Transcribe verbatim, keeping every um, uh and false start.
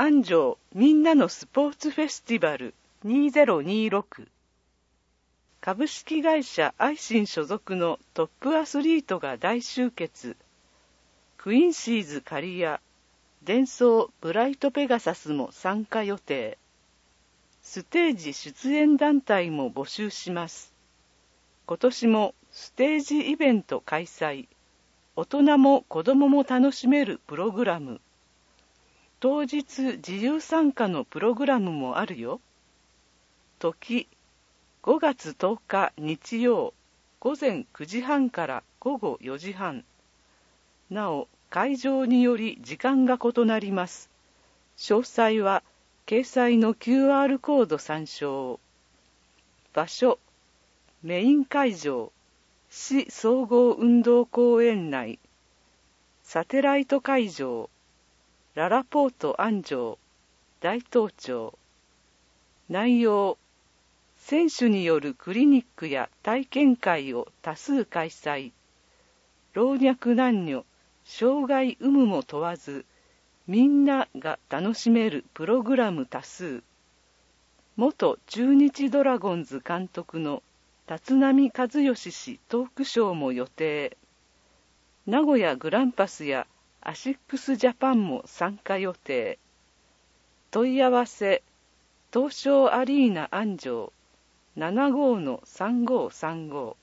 安城みんなのスポーツフェスティバルにせんにじゅうろく、株式会社アイシン所属のトップアスリートが大集結。クインシーズ刈谷、デンソーブライトペガサスも参加予定。ステージ出演団体も募集します。今年もステージイベント開催。大人も子供も楽しめるプログラム。当日自由参加のプログラムもあるよ。時、ごがつとおか日曜、ごぜんくじはんからごごよじはん。なお、会場により時間が異なります。詳細は掲載の キューアール コード参照。場所、メイン会場、市総合運動公園内。サテライト会場、ララポート安城、大東町。内容、選手によるクリニックや体験会を多数開催。老若男女、障害有無も問わず、みんなが楽しめるプログラム多数。元中日ドラゴンズ監督の立浪和義氏トークショーも予定。名古屋グランパスやアシックスジャパンも参加予定。問い合わせ、東証アリーナ安城 ななごーのさんごーさんご。